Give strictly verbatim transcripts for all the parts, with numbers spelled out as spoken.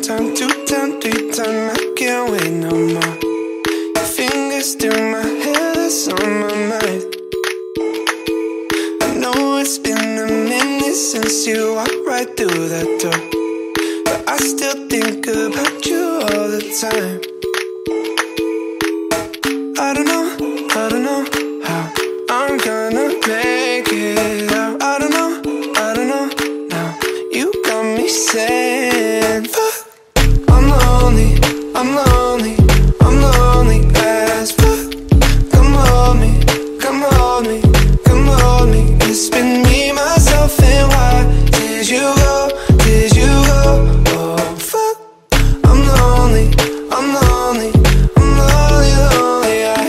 time, two time, three time, I can't wait no more. Your fingers through my hair, that's on my mind. I know it's been a minute since you walked right through that door, but I still think about you all the time. I don't know, I don't know how I'm gonna make it out. I don't know, I don't know now. You got me saying, fuck, I'm lonely, I'm lonely, I'm lonely as fuck. Come hold me, come hold me, come hold me. It's been me, myself, and why did you go, did you go? Oh fuck, I'm lonely, I'm lonely, I'm lonely, lonely. I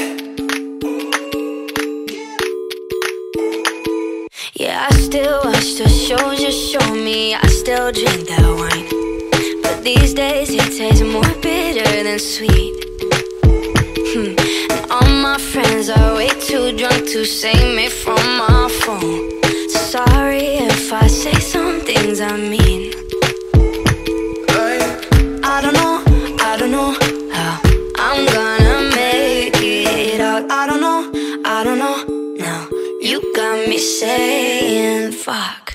Yeah, I still watch the shows you show me, I still drink that wine, but these days it tastes more bitter than sweet. hmm. And all my friends are way too drunk to save me from my phone. Sorry if I say some things I mean. I don't know, I don't know how I'm gonna make it out. I don't know, I don't know now. You got me saying fuck.